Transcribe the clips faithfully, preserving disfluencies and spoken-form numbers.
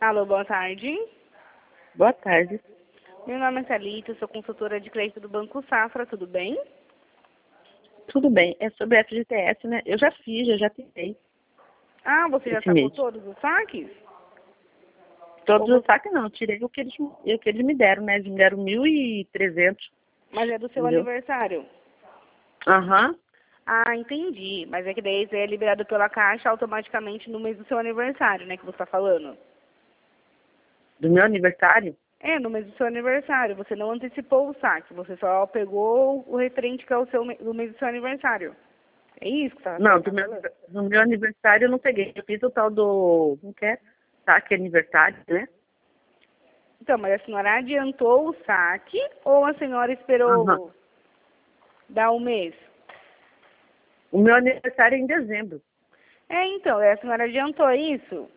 Alô, boa tarde. Boa tarde. Meu nome é Thalita, sou consultora de crédito do Banco Safra, tudo bem? Tudo bem. É sobre F G T S, né? Eu já fiz, eu já tentei. Ah, você já Esse sacou mês. todos os saques? Todos Ou os saques não, tirei o que eles, o que eles me deram, né? Eles me deram mil e trezentos, Mas é do seu entendeu? aniversário? Aham. Ah, entendi. Mas é que daí é liberado pela Caixa automaticamente no mês do seu aniversário, né, que você está falando. Do meu aniversário? É, no mês do seu aniversário. Você não antecipou o saque, você só pegou o referente que é o seu, me- do mês do seu aniversário. É isso que tá, Não, você tá do meu, falando? do meu aniversário eu não peguei. Eu fiz o tal do, como que é? Saque aniversário, né? Então, mas a senhora adiantou o saque ou a senhora Aham. esperou dar um mês? O meu aniversário é em dezembro. É, então, a senhora adiantou isso?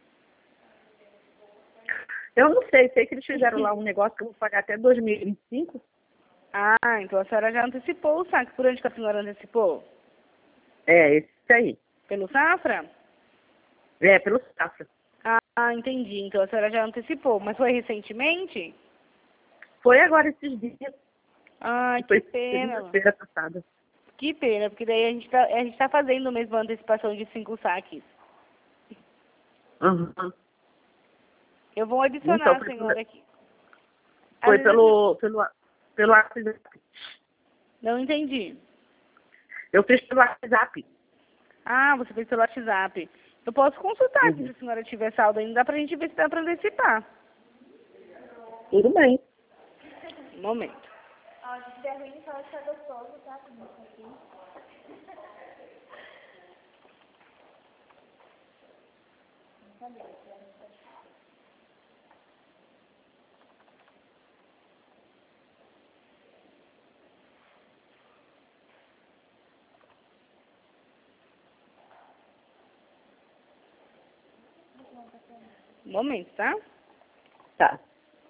Eu não sei, sei que eles fizeram lá um negócio que eu vou pagar até dois mil e vinte e cinco. Ah, então a senhora já antecipou o saque. Por onde que a senhora antecipou? É, esse aí. Pelo Safra? É, pelo Safra. Ah, entendi. Então a senhora já antecipou. Mas foi recentemente? Foi agora esses dias. Ai, que Foi pena. segunda-feira passada. Que pena, porque daí a gente tá, a gente tá fazendo mesmo a antecipação de cinco saques. Aham. Eu vou Então, adicionar a foi, senhora aqui. Às foi vezes a senhora... pelo, pelo, pelo WhatsApp. Não entendi. Eu fiz pelo WhatsApp. Ah, você fez pelo WhatsApp. Eu posso consultar aqui se Uhum. a senhora tiver saldo ainda, dá pra gente ver se dá pra antecipar. Tudo bem. Um momento. Ó, se der ruim, fala que tá gostoso, tá? Como isso aqui. Um momento, tá? Tá.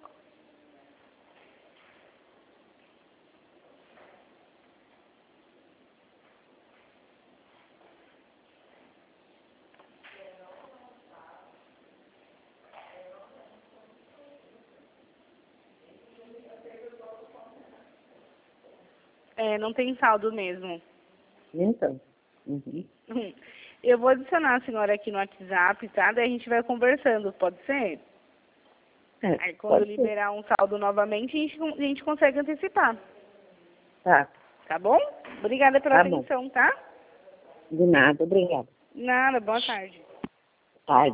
É, não tem saldo mesmo. Então. Uhum. Hum. Eu vou adicionar a senhora aqui no WhatsApp, tá? Daí a gente vai conversando, pode ser? É, Aí quando pode ser. liberar um saldo novamente, a gente, a gente consegue antecipar. Tá. Tá bom? Obrigada pela Tá bom. atenção, tá? De nada. Obrigada. Nada, boa tarde. Tarde.